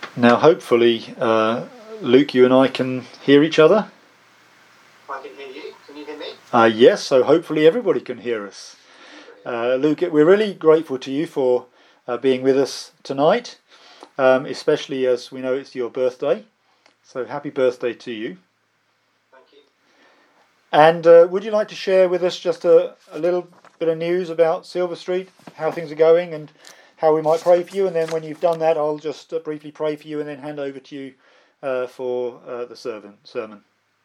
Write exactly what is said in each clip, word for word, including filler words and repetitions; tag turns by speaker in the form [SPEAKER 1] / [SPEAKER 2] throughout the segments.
[SPEAKER 1] Now, hopefully, uh, Luke, you and I can hear each other.
[SPEAKER 2] I can hear you. Can you hear me?
[SPEAKER 1] Uh, yes, so hopefully everybody can hear us. Uh, Luke, we're really grateful to you for uh, being with us tonight, um, especially as we know it's your birthday. So happy birthday to you.
[SPEAKER 2] Thank you.
[SPEAKER 1] And uh, would you like to share with us just a, a little bit of news about Silver Street, how things are going and how we might pray for you? And then when you've done that, I'll just uh, briefly pray for you and then hand over to you uh, for uh, the sermon. sermon.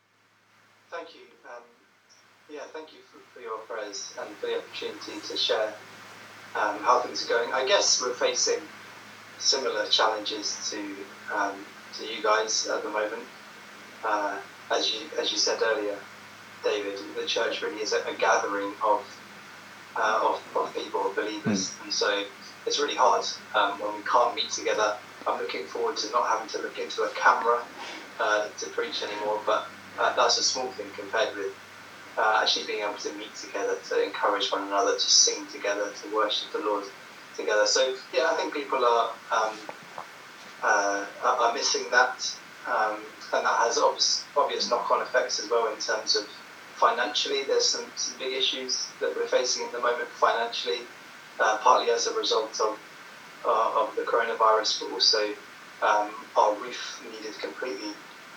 [SPEAKER 2] Thank you. Um, yeah, thank you for, for your prayers and for the opportunity to share um, how things are going. I guess we're facing similar challenges to um, to you guys at the moment. Uh, as you as you said earlier, David, the church really is a, a gathering of, uh, of of people, of believers, mm. and so it's really hard um, when we can't meet together. I'm looking forward to not having to look into a camera uh, to preach anymore, but uh, that's a small thing compared with uh, actually being able to meet together, to encourage one another, to sing together, to worship the Lord together. So yeah, I think people are um, uh, are missing that, um, and that has obvious, obvious knock-on effects as well in terms of financially. There's some, some big issues that we're facing at the moment financially, uh, partly as a result of uh, of the coronavirus, but also um, our roof needed completely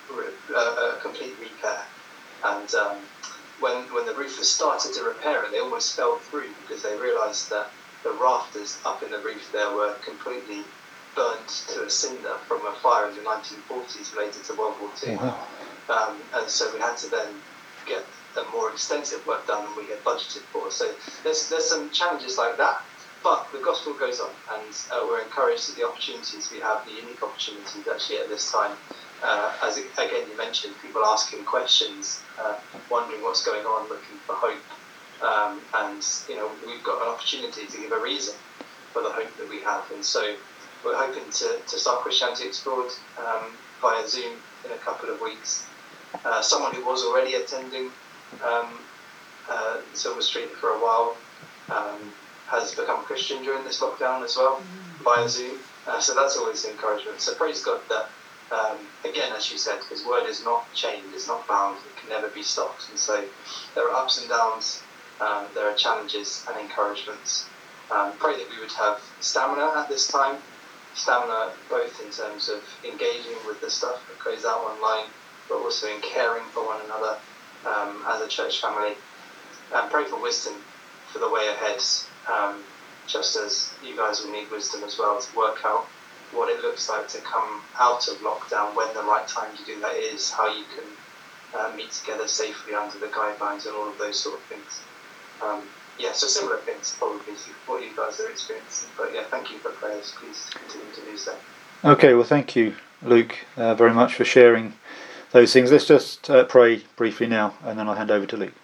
[SPEAKER 2] uh, a complete repair. And um, when when the roofers started to repair it, they almost fell through because they realised that the rafters up in the roof there were completely burnt to a cinder from a fire in the nineteen forties related to World War Two. Wow. Um, and so we had to then get a more extensive work done than we had budgeted for. So there's there's some challenges like that, but the gospel goes on, and uh, we're encouraged at the opportunities we have, the unique opportunities actually at this time. Uh, as it, again you mentioned, people asking questions, uh, wondering what's going on, looking for hope, um, and you know we've got an opportunity to give a reason for the hope that we have, and so we're hoping to, to start Christianity Explored um, via Zoom in a couple of weeks. Uh, someone who was already attending um, uh, Silver Street for a while um, has become a Christian during this lockdown as well via Zoom. Uh, so that's always encouragement. So praise God that, um, again, as you said, His word is not chained, it's not bound, it can never be stopped. And so there are ups and downs, um, there are challenges and encouragements. Um, pray that we would have stamina at this time. Stamina both in terms of engaging with the stuff that goes out online, but also in caring for one another um, as a church family. And pray for wisdom for the way ahead, um, just as you guys will need wisdom as well to work out what it looks like to come out of lockdown, when the right time to do that is, how you can uh, meet together safely under the guidelines and all of those sort of things. Um, Yeah, so similar things probably to what you guys are experiencing. But yeah, thank you for prayers. Please continue to do so.
[SPEAKER 1] Okay, well, thank you, Luke, uh, very much for sharing those things. Let's just uh, pray briefly now, and then I'll hand over to Luke.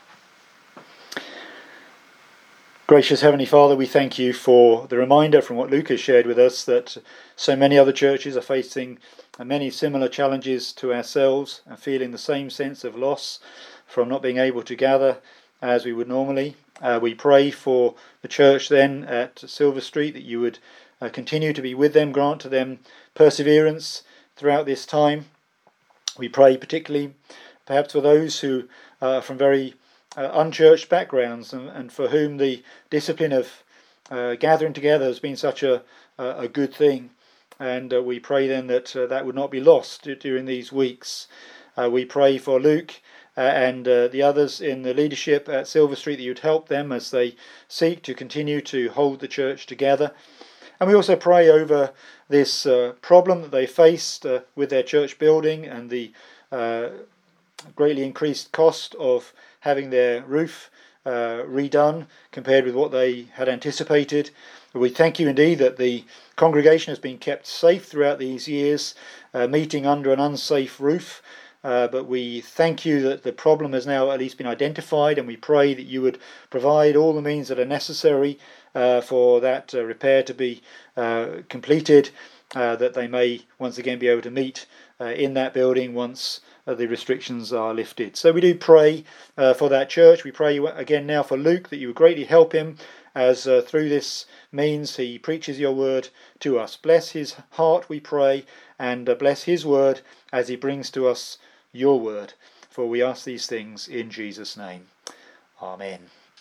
[SPEAKER 1] Gracious Heavenly Father, we thank you for the reminder from what Luke has shared with us that so many other churches are facing many similar challenges to ourselves and feeling the same sense of loss from not being able to gather as we would normally. Uh, we pray for the church then at Silver Street that you would uh, continue to be with them, grant to them perseverance throughout this time. We pray particularly perhaps for those who are from very uh, unchurched backgrounds and, and for whom the discipline of uh, gathering together has been such a, a good thing. And uh, we pray then that uh, that would not be lost during these weeks. Uh, we pray for Luke Uh, and uh, the others in the leadership at Silver Street, that you'd help them as they seek to continue to hold the church together. And we also pray over this uh, problem that they faced uh, with their church building and the uh, greatly increased cost of having their roof uh, redone compared with what they had anticipated. We thank you indeed that the congregation has been kept safe throughout these years, uh, meeting under an unsafe roof. Uh, but we thank you that the problem has now at least been identified, and we pray that you would provide all the means that are necessary uh, for that uh, repair to be uh, completed, uh, that they may once again be able to meet uh, in that building once uh, the restrictions are lifted. So we do pray uh, for that church. We pray again now for Luke, that you would greatly help him as uh, through this means he preaches your word to us. Bless his heart, we pray, and uh, bless his word as he brings to us your word. For we ask these things in Jesus' name. Amen.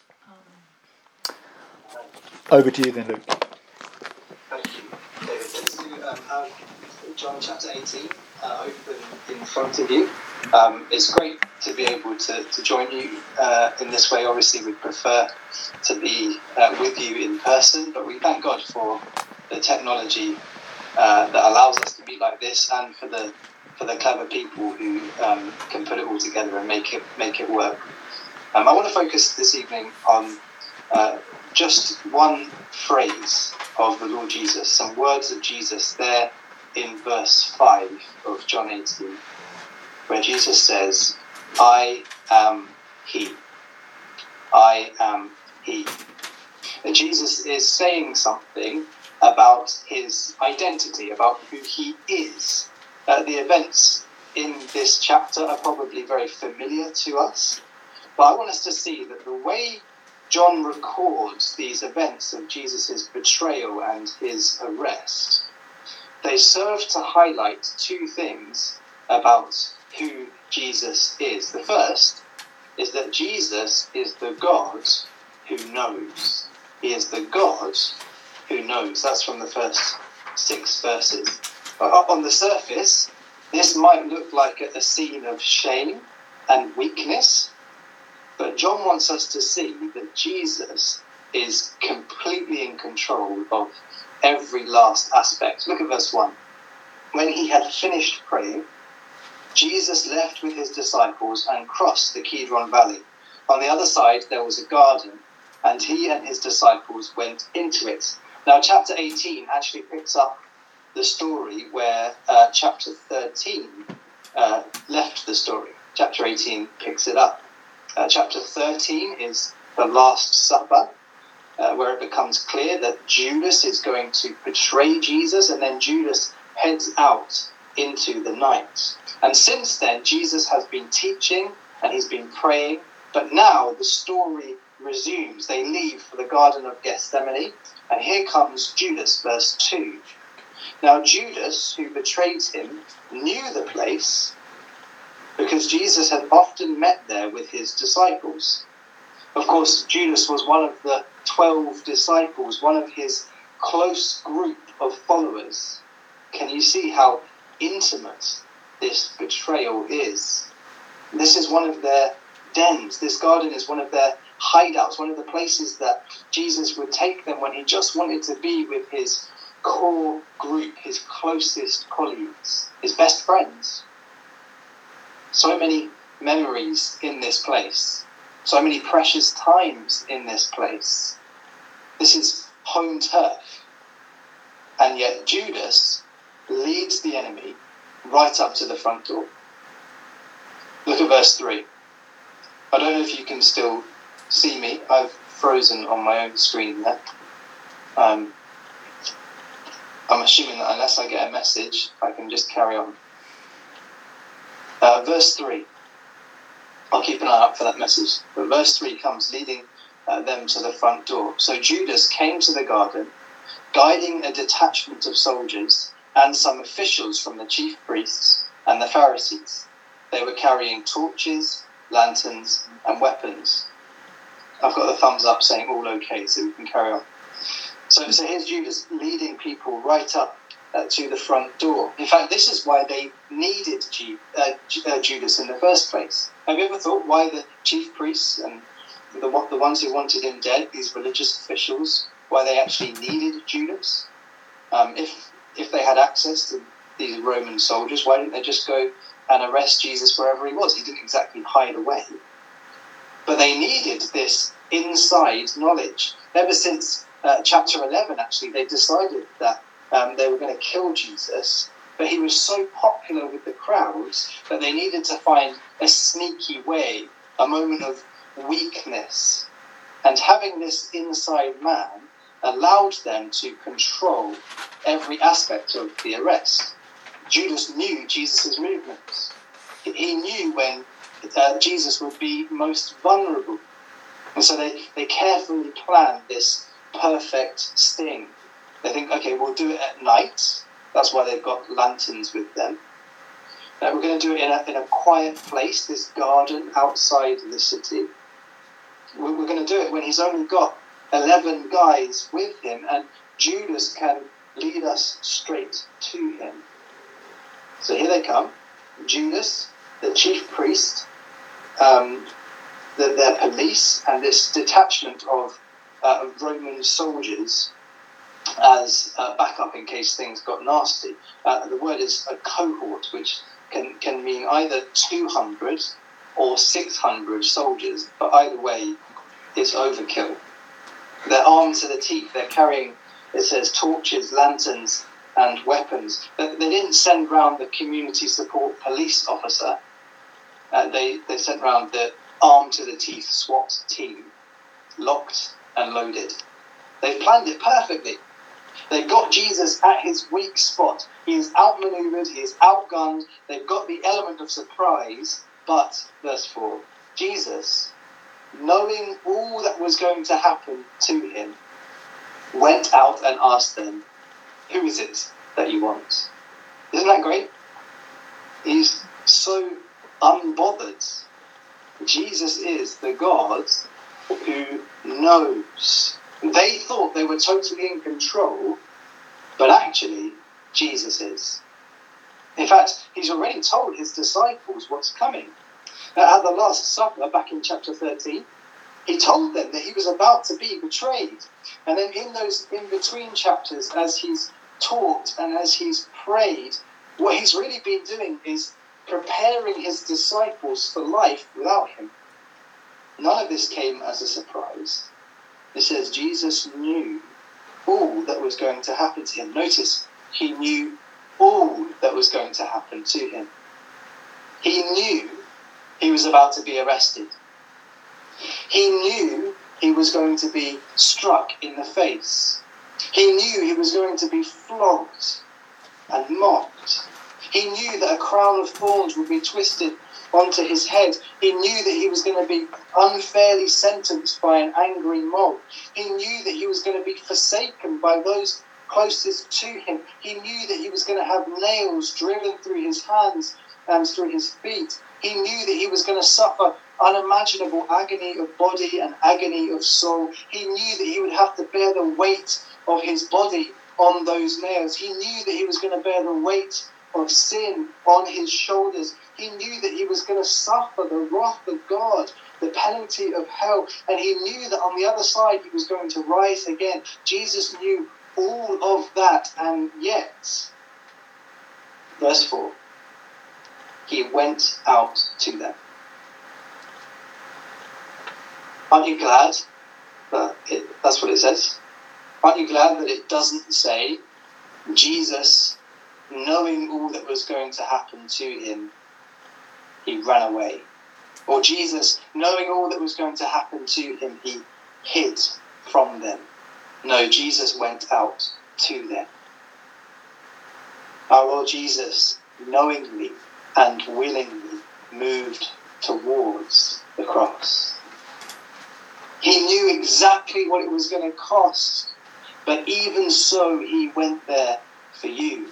[SPEAKER 1] Over to you then, Luke.
[SPEAKER 2] Thank you, David. Please do um, have John chapter eighteen uh, open in front of you. Um, it's great to be able to, to join you uh, in this way. Obviously, we prefer to be uh, with you in person, but we thank God for the technology uh, that allows us to be like this, and for the for the clever people who um, can put it all together and make it make it work. Um, I want to focus this evening on uh, just one phrase of the Lord Jesus, some words of Jesus there in verse five of John eighteen, where Jesus says, I am he. I am he. And Jesus is saying something about his identity, about who he is. Uh, the events in this chapter are probably very familiar to us, but I want us to see that the way John records these events of Jesus' betrayal and his arrest, they serve to highlight two things about who Jesus is. The first is that Jesus is the God who knows. He is the God who knows. That's from the first six verses. On the surface, this might look like a scene of shame and weakness, but John wants us to see that Jesus is completely in control of every last aspect. Look at verse one. When he had finished praying, Jesus left with his disciples and crossed the Kidron Valley. On the other side, there was a garden, and he and his disciples went into it. Now, chapter eighteen actually picks up the story where uh, chapter thirteen uh, left the story. Chapter eighteen picks it up. Uh, chapter thirteen is the Last Supper, uh, where it becomes clear that Judas is going to betray Jesus, and then Judas heads out into the night. And since then, Jesus has been teaching and he's been praying, but now the story resumes. They leave for the Garden of Gethsemane, and here comes Judas, verse two. Now, Judas, who betrayed him, knew the place because Jesus had often met there with his disciples. Of course, Judas was one of the twelve disciples, one of his close group of followers. Can you see how intimate this betrayal is? This is one of their dens. This garden is one of their hideouts, one of the places that Jesus would take them when he just wanted to be with his core group, his closest colleagues, his best friends. So many memories in this place, so many precious times in this place. This is home turf. And yet Judas leads the enemy right up to the front door. Look at verse three. I don't know if you can still see me. I've frozen on my own screen there. Um, I'm assuming that unless I get a message, I can just carry on. Uh, verse three. I'll keep an eye out for that message. But verse three comes leading uh, them to the front door. So Judas came to the garden, guiding a detachment of soldiers and some officials from the chief priests and the Pharisees. They were carrying torches, lanterns, and weapons. I've got the thumbs up saying all okay, so we can carry on. So, so here's Judas leading people right up uh, to the front door. In fact, this is why they needed G, uh, uh, Judas in the first place. Have you ever thought why the chief priests and the, the ones who wanted him dead, these religious officials, why they actually needed Judas? Um, if if they had access to these Roman soldiers, why didn't they just go and arrest Jesus wherever he was? He didn't exactly hide away. But they needed this inside knowledge. Ever since uh, chapter eleven, actually, they decided that um, they were going to kill Jesus, but he was so popular with the crowds that they needed to find a sneaky way, a moment of weakness. And having this inside man allowed them to control every aspect of the arrest. Judas knew Jesus' movements. He knew when uh, Jesus would be most vulnerable. And so they, they carefully planned this perfect sting. They think, okay, we'll do it at night. That's why they've got lanterns with them. Uh, we're going to do it in a, in a quiet place, this garden outside the city. We're, we're going to do it when he's only got eleven guys with him, and Judas can lead us straight to him. So here they come. Judas, the chief priest, um, the, their police, and this detachment of, uh, of Roman soldiers as uh, backup in case things got nasty. Uh, the word is a cohort, which can, can mean either two hundred or six hundred soldiers, but either way, it's overkill. They're armed to the teeth. They're carrying, it says, torches, lanterns, and weapons. They, they didn't send round the community support police officer. Uh, they, they sent round the armed to the teeth SWAT team, locked and loaded. They planned it perfectly. They got Jesus at his weak spot. He is outmaneuvered, he is outgunned. They've got the element of surprise. But, verse four, Jesus, knowing all that was going to happen to him, went out and asked them, who is it that you want? Isn't that great? He's so unbothered. Jesus is the God who knows. They thought they were totally in control, but actually, Jesus is. In fact, he's already told his disciples what's coming. At the Last Supper, back in chapter thirteen, he told them that he was about to be betrayed. And then in those in-between chapters, as he's taught and as he's prayed, what he's really been doing is preparing his disciples for life without him. None of this came as a surprise. It says Jesus knew all that was going to happen to him. Notice, he knew all that was going to happen to him. He knew he was about to be arrested. He knew he was going to be struck in the face. He knew he was going to be flogged and mocked. He knew that a crown of thorns would be twisted onto his head. He knew that he was going to be unfairly sentenced by an angry mob. He knew that he was going to be forsaken by those closest to him. He knew that he was going to have nails driven through his hands and through his feet. He knew that he was going to suffer unimaginable agony of body and agony of soul. He knew that he would have to bear the weight of his body on those nails. He knew that he was going to bear the weight of sin on his shoulders. He knew that he was going to suffer the wrath of God, the penalty of hell, and he knew that on the other side he was going to rise again. Jesus knew all of that, and yet, verse four, he went out to them. Aren't you glad that it, that's what it says? Aren't you glad that it doesn't say Jesus, knowing all that was going to happen to him, he ran away? Or Jesus, knowing all that was going to happen to him, he hid from them? No, Jesus went out to them. Our Lord Jesus knowingly and willingly moved towards the cross. He knew exactly what it was going to cost, but even so, he went there for you.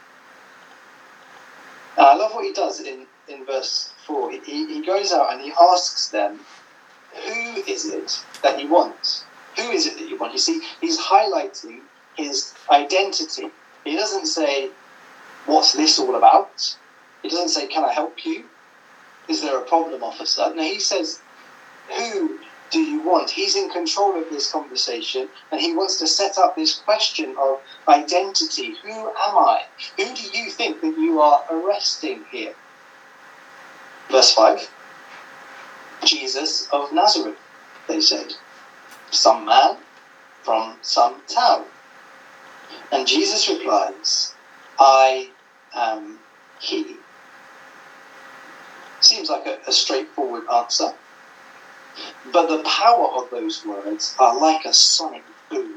[SPEAKER 2] And I love what he does in, in verse four. He, he goes out and he asks them, who is it that you want? Who is it that you want? You see, he's highlighting his identity. He doesn't say, what's this all about? He doesn't say, can I help you? Is there a problem, officer? No, he says, who do you want? He's in control of this conversation, and he wants to set up this question of identity. Who am I? Who do you think that you are arresting here? Verse five, Jesus of Nazareth, they said. Some man from some town. And Jesus replies, I am he. Seems like a, a straightforward answer. But the power of those words are like a sonic boom.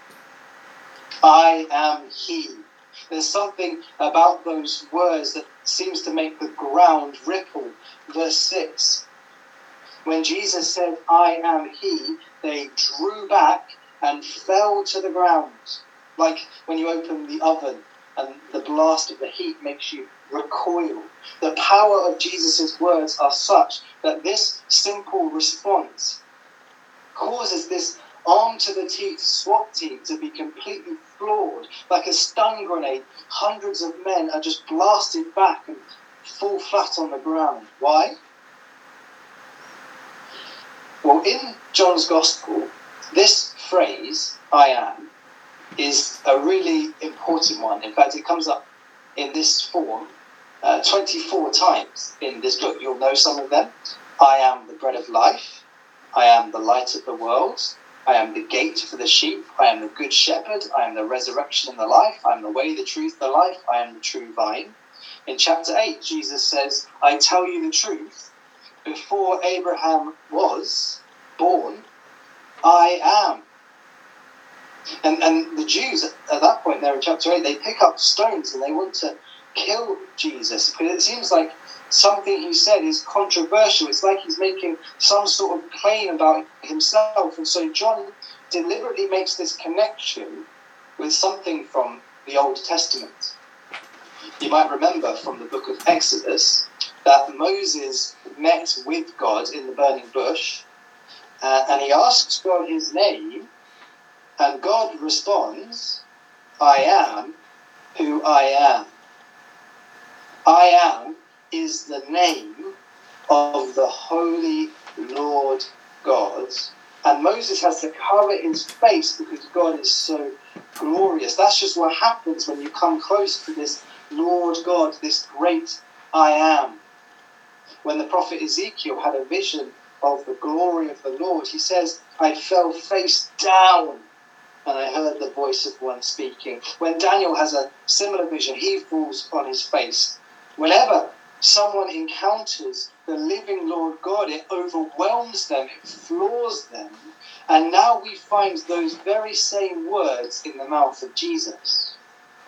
[SPEAKER 2] I am he. There's something about those words that seems to make the ground ripple. Verse six. When Jesus said, I am he, they drew back and fell to the ground, like when you open the oven and the blast of the heat makes you recoil. The power of Jesus' words are such that this simple response causes this arm-to-the-teeth SWAT team to be completely floored. Like a stun grenade, hundreds of men are just blasted back and fall flat on the ground. Why? Well, in John's Gospel, this phrase, I am, is a really important one. In fact, it comes up in this form uh, twenty-four times in this book. You'll know some of them. I am the bread of life. I am the light of the world. I am the gate for the sheep. I am the good shepherd. I am the resurrection and the life. I am the way, the truth, the life. I am the true vine. In chapter eight, Jesus says, I tell you the truth. Before Abraham was born, I am. And and the Jews at that point there in chapter eight, they pick up stones and they want to kill Jesus, because it seems like something he said is controversial. It's like he's making some sort of claim about himself. And so John deliberately makes this connection with something from the Old Testament. You might remember from the book of Exodus that Moses met with God in the burning bush, uh, and he asks God his name, and God responds, I am who I am. I am is the name of the Holy Lord God. And Moses has to cover his face because God is so glorious. That's just what happens when you come close to this Lord God, this great I am. When the prophet Ezekiel had a vision of the glory of the Lord, he says, I fell face down and I heard the voice of one speaking. When Daniel has a similar vision, he falls on his face. Whenever someone encounters the living Lord God, it overwhelms them, it floors them. And now we find those very same words in the mouth of Jesus.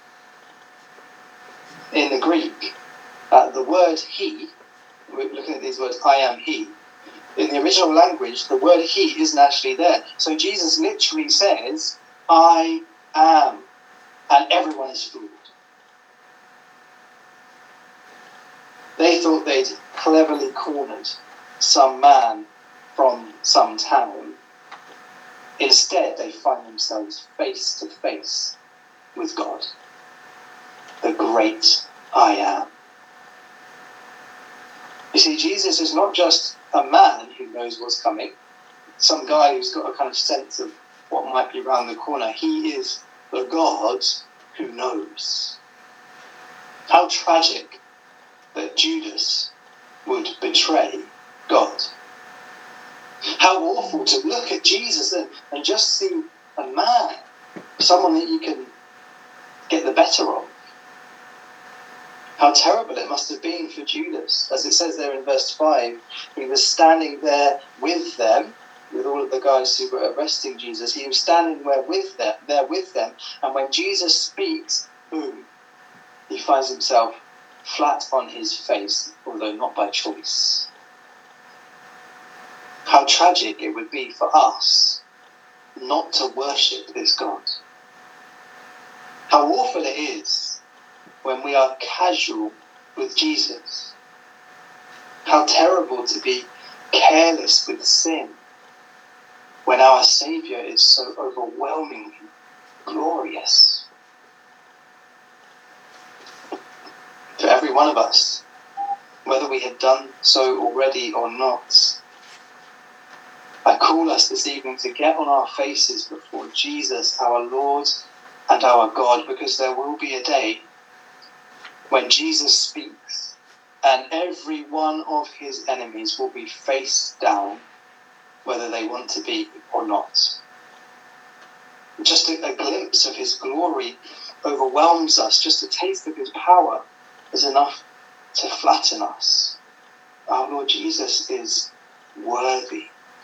[SPEAKER 2] In the Greek, uh, the word he, we're looking at these words, I am he. In the original language, the word he isn't actually there. So Jesus literally says, I am. And everyone is floored. They thought they'd cleverly cornered some man from some town. Instead, they find themselves face to face with God, the great I am. You see, Jesus is not just a man who knows what's coming, some guy who's got a kind of sense of what might be around the corner. He is the God who knows. How tragic that Judas would betray God. How awful to look at Jesus and, and just see a man, someone that you can get the better of. How terrible it must have been for Judas. As it says there in verse five, he was standing there with them, with all of the guys who were arresting Jesus. He was standing there with them, there with them, and when Jesus speaks, boom, he finds himself flat on his face, although not by choice. How tragic it would be for us not to worship this God. How awful it is when we are casual with Jesus. How terrible to be careless with sin when our Saviour is so overwhelmingly glorious. For every one of us, whether we had done so already or not, I call us this evening to get on our faces before Jesus, our Lord and our God, because there will be a day when Jesus speaks and every one of his enemies will be face down, whether they want to be or not. Just a, a glimpse of his glory overwhelms us. Just a taste of his power is enough to flatten us. Our Lord Jesus is worthy.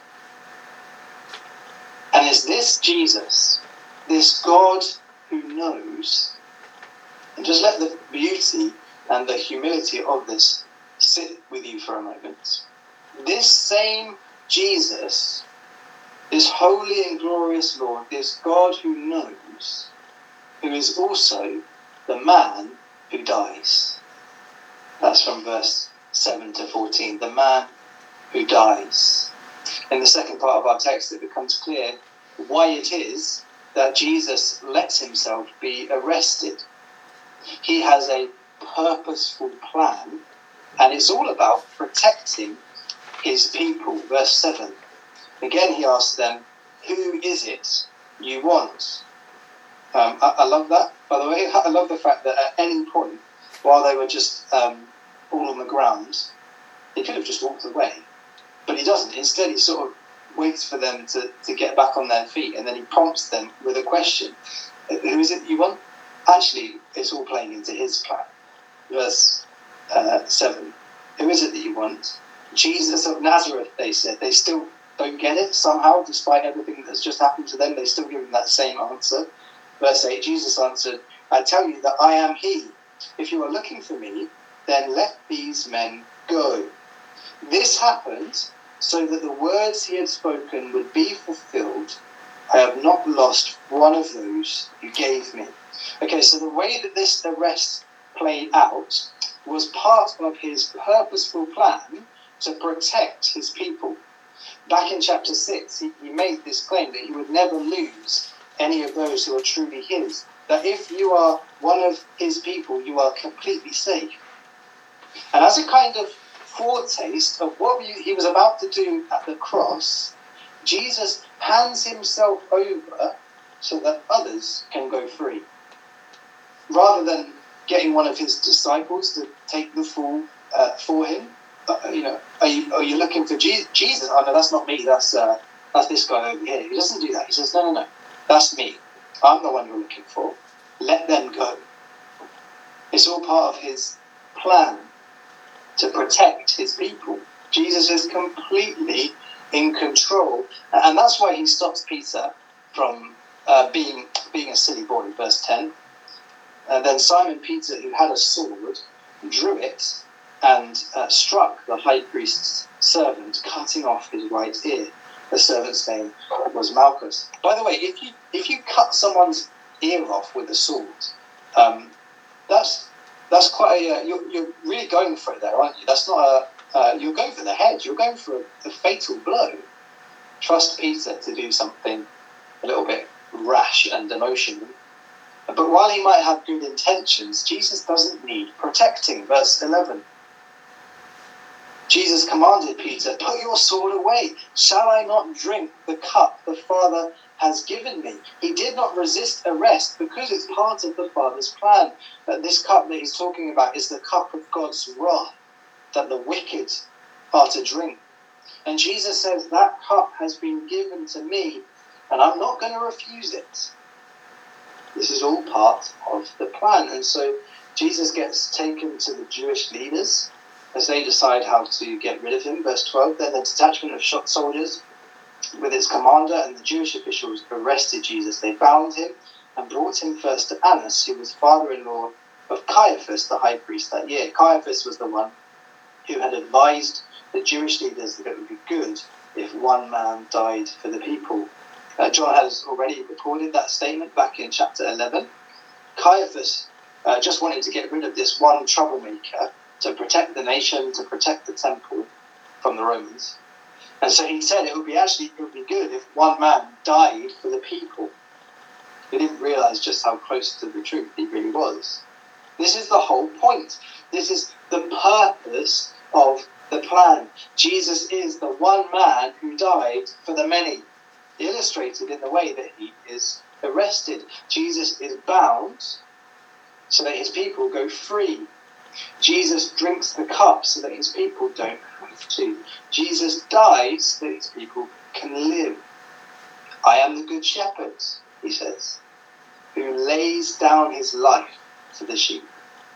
[SPEAKER 2] And is this Jesus, this God who knows, and just let the beauty and the humility of this sit with you for a moment. This same Jesus This holy and glorious Lord, this God who knows, who is also the man who dies. That's from verse seven to fourteen. The man who dies. In the second part of our text, it becomes clear why it is that Jesus lets himself be arrested. He has a purposeful plan, and it's all about protecting his people. Verse seven. Again, he asks them, who is it you want? Um, I, I love that, by the way. I love the fact that at any point, while they were just um, all on the ground, he could have just walked away. But he doesn't. Instead, he sort of waits for them to, to get back on their feet, and then he prompts them with a question. Who is it you want? Actually, it's all playing into his plan. Verse uh, seven. Who is it that you want? Jesus of Nazareth, they said. They still don't get it somehow, despite everything that's just happened to them. They still give him that same answer. Verse eight, Jesus answered, I tell you that I am he. If you are looking for me, then let these men go. This happened so that the words he had spoken would be fulfilled. I have not lost one of those you gave me. Okay, so the way that this arrest played out was part of his purposeful plan to protect his people. Back in chapter six, he, he made this claim that he would never lose any of those who are truly his. That if you are one of his people, you are completely safe. And as a kind of foretaste of what he was about to do at the cross, Jesus hands himself over so that others can go free. Rather than getting one of his disciples to take the fall uh, for him, uh, you know, are you are you looking for Je- Jesus? Oh no, that's not me. That's uh, that's this guy over here. He doesn't do that. He says, no, no, no, that's me. I'm the one you're looking for. Let them go. It's all part of his plan to protect his people. Jesus is completely in control, and that's why he stops Peter from uh, being being a silly boy. Verse ten. And then Simon Peter, who had a sword, drew it and uh, struck the high priest's servant, cutting off his right ear. The servant's name was Malchus. By the way, if you if you cut someone's ear off with a sword, um, that's that's quite a, uh, you're, you're really going for it there, aren't you? That's not a, uh, you're going for the head, you're going for a, a fatal blow. Trust Peter to do something a little bit rash and emotional. But while he might have good intentions, Jesus doesn't need protecting. Verse eleven. Jesus commanded Peter, put your sword away. Shall I not drink the cup the Father has given me? He did not resist arrest because it's part of the Father's plan. That this cup that he's talking about is the cup of God's wrath that the wicked are to drink. And Jesus says that cup has been given to me and I'm not going to refuse it. This is all part of the plan. And so Jesus gets taken to the Jewish leaders as they decide how to get rid of him. Verse twelve, then the detachment of shot soldiers with its commander and the Jewish officials arrested Jesus. They bound him and brought him first to Annas, who was father-in-law of Caiaphas, the high priest that year. Caiaphas was the one who had advised the Jewish leaders that it would be good if one man died for the people. Uh, John has already recorded that statement back in chapter eleven. Caiaphas uh, just wanted to get rid of this one troublemaker to protect the nation, to protect the temple from the Romans. And so he said it would be actually it would be good if one man died for the people. He didn't realise just how close to the truth he really was. This is the whole point. This is the purpose of the plan. Jesus is the one man who died for the many, illustrated in the way that he is arrested. Jesus is bound so that his people go free. Jesus drinks the cup so that his people don't have to. Jesus dies so that his people can live. I am the good shepherd, he says, who lays down his life for the sheep.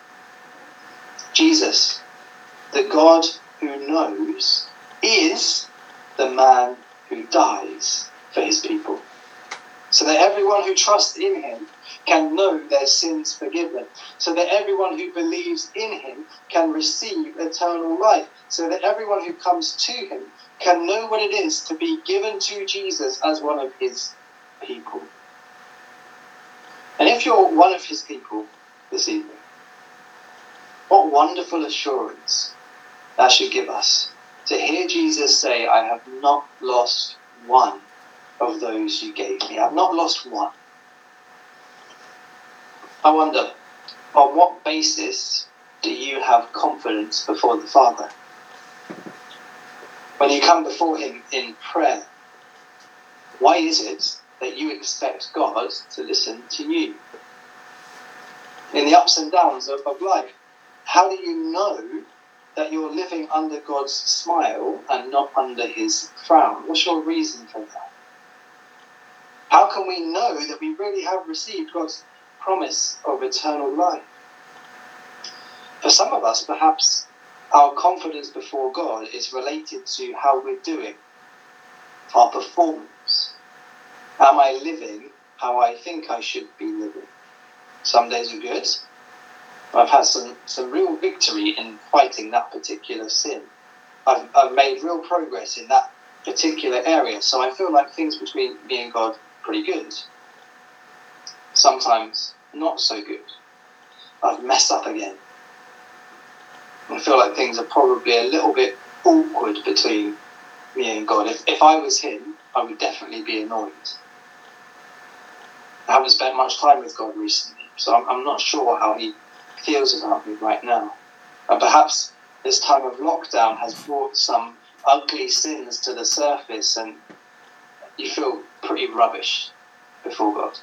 [SPEAKER 2] Jesus, the God who knows, is the man who dies for his people, so that everyone who trusts in him can know their sins forgiven, so that everyone who believes in him can receive eternal life, so that everyone who comes to him can know what it is to be given to Jesus as one of his people. And if you're one of his people this evening, what wonderful assurance that should give us to hear Jesus say, I have not lost one of those you gave me. I've not lost one. I wonder, on what basis do you have confidence before the Father? When you come before him in prayer, why is it that you expect God to listen to you? In the ups and downs of, of life, how do you know that you're living under God's smile and not under his frown? What's your reason for that? How can we know that we really have received God's promise of eternal life? For some of us, perhaps our confidence before God is related to how we're doing, our performance. Am I living how I think I should be living? Some days are good. I've had some, some real victory in fighting that particular sin. I've, I've made real progress in that particular area, so I feel like things between me and God are pretty good. Sometimes not so good. I've messed up again. I feel like things are probably a little bit awkward between me and God. If, if I was him, I would definitely be annoyed. I haven't spent much time with God recently, so I'm, I'm not sure how he feels about me right now. And perhaps this time of lockdown has brought some ugly sins to the surface and you feel pretty rubbish before God.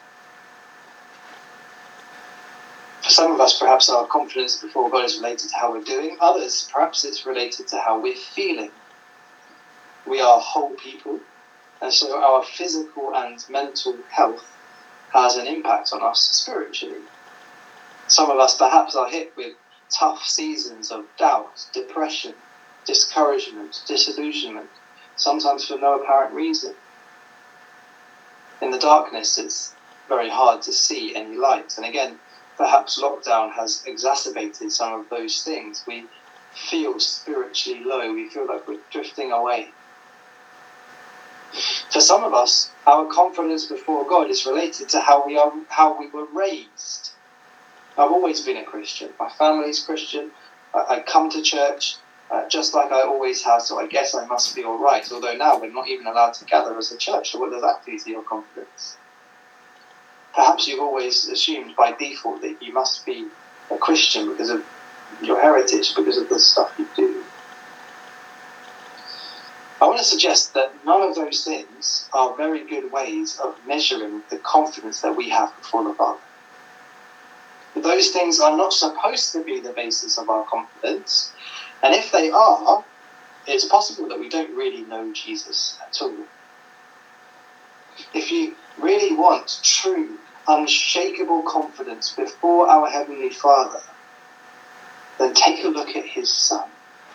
[SPEAKER 2] For some of us, perhaps our confidence before God is related to how we're doing. Others, perhaps it's related to how we're feeling. We are whole people, and so our physical and mental health has an impact on us spiritually. Some of us perhaps are hit with tough seasons of doubt, depression, discouragement, disillusionment, sometimes for no apparent reason. In the darkness, it's very hard to see any light. And again, perhaps lockdown has exacerbated some of those things. We feel spiritually low. We feel like we're drifting away. For some of us, our confidence before God is related to how we are, how we were raised. I've always been a Christian. My family's Christian. I, I come to church uh, just like I always have, so I guess I must be all right. Although now we're not even allowed to gather as a church, so what does that do to your confidence? Perhaps you've always assumed by default that you must be a Christian because of your heritage, because of the stuff you do. I want to suggest that none of those things are very good ways of measuring the confidence that we have before the Father. Those things are not supposed to be the basis of our confidence, and if they are, it's possible that we don't really know Jesus at all. If you really want true, unshakable confidence before our Heavenly Father, then take a look at his Son.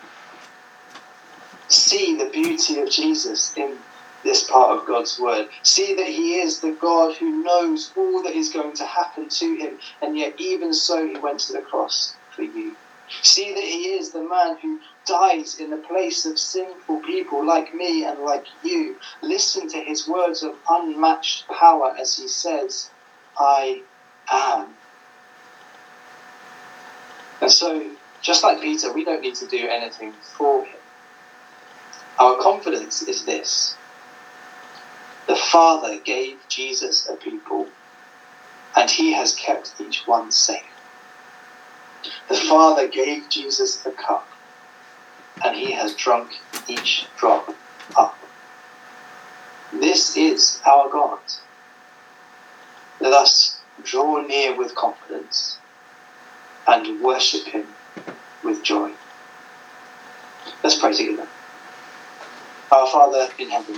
[SPEAKER 2] See the beauty of Jesus in this part of God's word. See that he is the God who knows all that is going to happen to him, and yet even so he went to the cross for you. See that he is the man who dies in the place of sinful people like me and like you. Listen to his words of unmatched power as he says, I am. And so, just like Peter, we don't need to do anything for him. Our confidence is this: the Father gave Jesus a people, and he has kept each one safe. The Father gave Jesus a cup, and he has drunk each drop up. This is our God. Let us draw near with confidence and worship him with joy. Let's pray together. Our Father in heaven,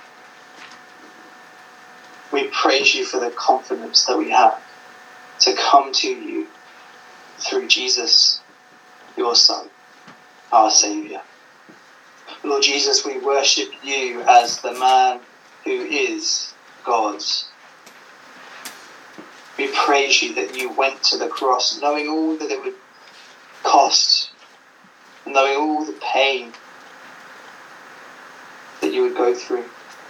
[SPEAKER 2] we praise you for the confidence that we have to come to you through Jesus, your Son, our Saviour. Lord Jesus, we worship you as the man who is God. We praise you that you went to the cross knowing all that it would cost, knowing all the pain, that you would go through.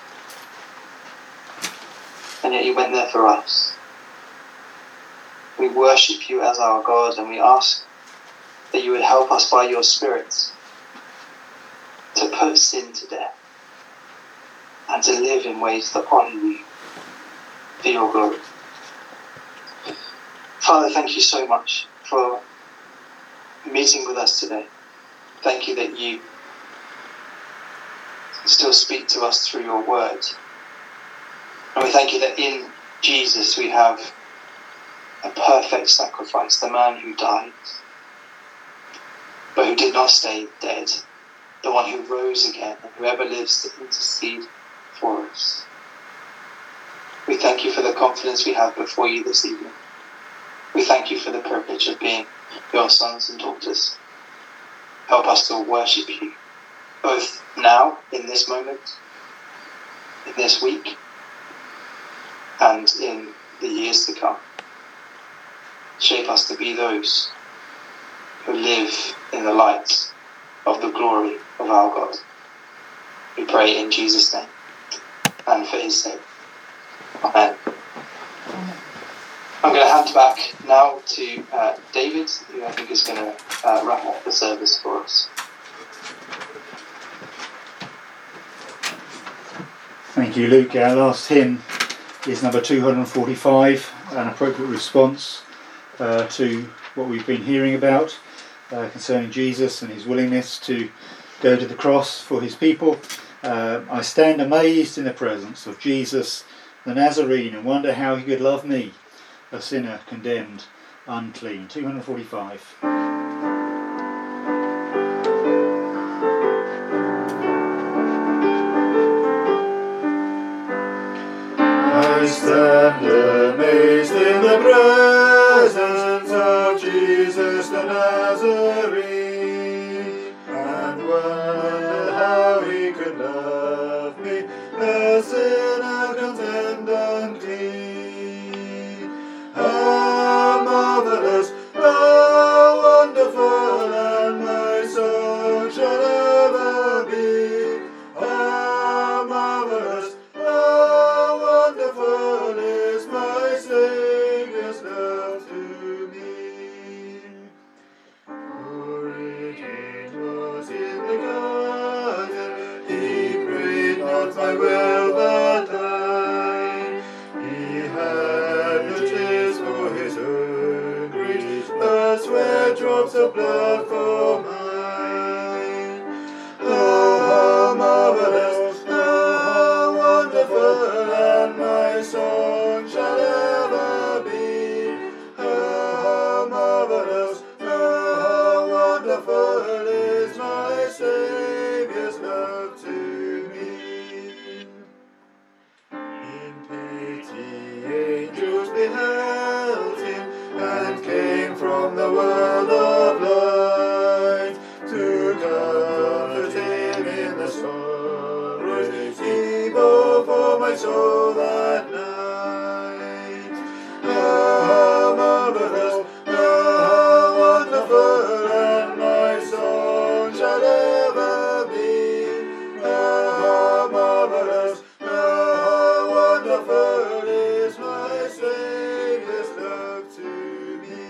[SPEAKER 2] And yet you went there for us. We worship you as our God, and we ask that you would help us by your Spirit to put sin to death and to live in ways that honour you for your glory. Father, thank you so much for meeting with us today. Thank you that you still speak to us through your word. And we thank you that in Jesus we have a perfect sacrifice, the man who died, but who did not stay dead, the one who rose again, and whoever lives to intercede for us. We thank you for the confidence we have before you this evening. We thank you for the privilege of being your sons and daughters. Help us to worship you, both now, in this moment, in this week, and in the years to come. Shape us to be those who live in the light of the glory of our God. We pray in Jesus' name and for his sake. Amen. I'm going to hand back now to uh, David, who I think is going to uh, wrap up the service for us.
[SPEAKER 1] Thank you, Luke. Our last hymn is number two hundred forty-five, an appropriate response uh, to what we've been hearing about uh, concerning Jesus and his willingness to go to the cross for his people. Uh, I stand amazed in the presence of Jesus the Nazarene and wonder how he could love me, a sinner condemned unclean. two hundred forty-five. I stand amazed in the presence of Jesus the Nazarene, and wonder how he could love me, a sinner condemned unclean. How marvelous, how wonderful, and my song shall ever be. How marvelous, how wonderful is my Saviour's love to me. For it was in the garden, he prayed not my will but thine. He had no tears for his own grief, but sweat drops of blood for mine. Oh, how marvelous, how wonderful, and my song shall ever be. Oh, how marvelous, how wonderful is my Saviour's love to me. In pity angels beheld him, and came from the world of light to comfort him in the sorrows he bore for my soul that night. Oh, how marvelous, how wonderful, and my song shall ever be. Oh, how marvelous, how wonderful is my Saviour's love to me.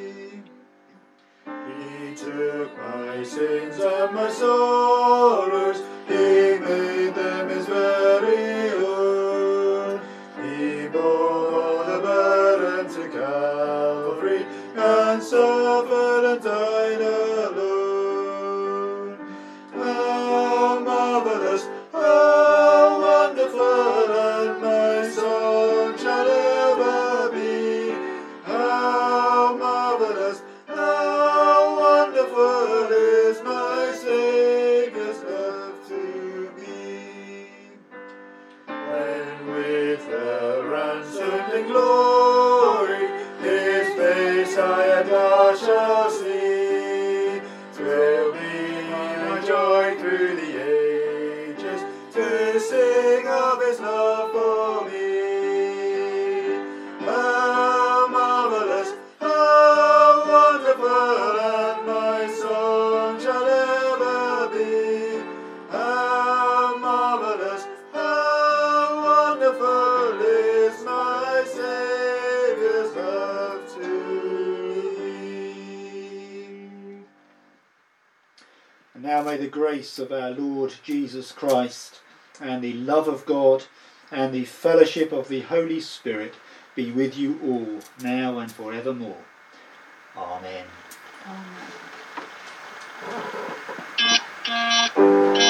[SPEAKER 1] He took my sins and my sorrows, he made them his very own. He bore the burden to Calvary, and suffered and died alone. How marvelous, how wonderful, and my song shall ever be. How marvelous, how wonderful is my Saviour's love to me. And with the ransomed in glory, his face I at last shall see. 'Twill be my joy through the ages to sing of his love for me. How marvelous, how wonderful, and my song shall ever be. How marvelous, And now may the grace of our Lord Jesus Christ and the love of God and the fellowship of the Holy Spirit be with you all, now and forevermore. Amen.
[SPEAKER 3] Amen.